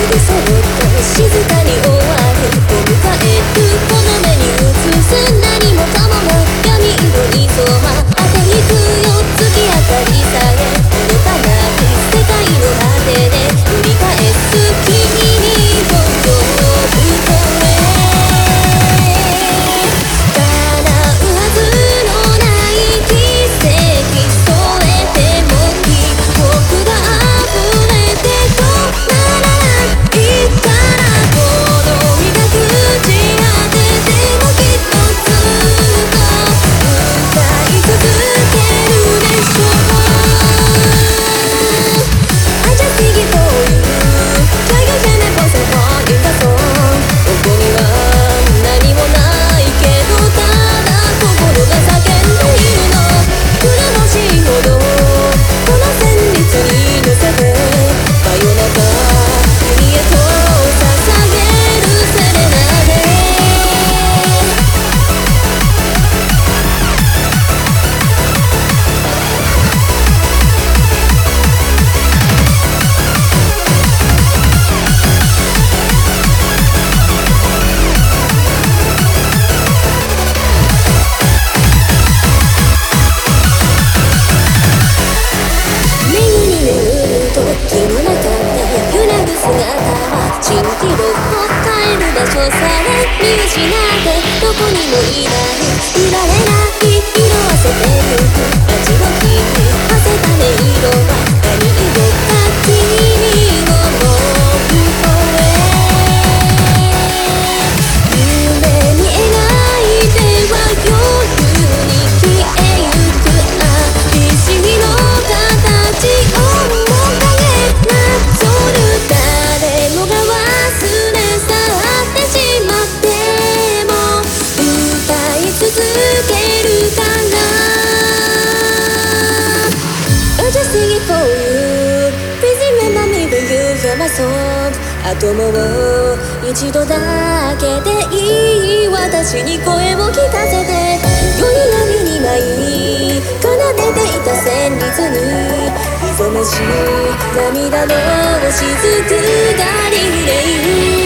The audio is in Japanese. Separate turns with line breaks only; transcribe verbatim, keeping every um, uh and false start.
蜃気楼を変える場所さえ見失ってどこにもいないいられない色あせてゆく街の日に馳せた音色は何色か君に思う声夢に描いては夜に消えゆく愛しの形を面影なぞる誰もが忘れ去ってしまっても歌い続けるから I just sing it for you Please remember me when you hear my song あともう一度だけでいい私に声を聞かせて夜に闇に舞い奏でていた旋律に潜めし涙の雫がリレー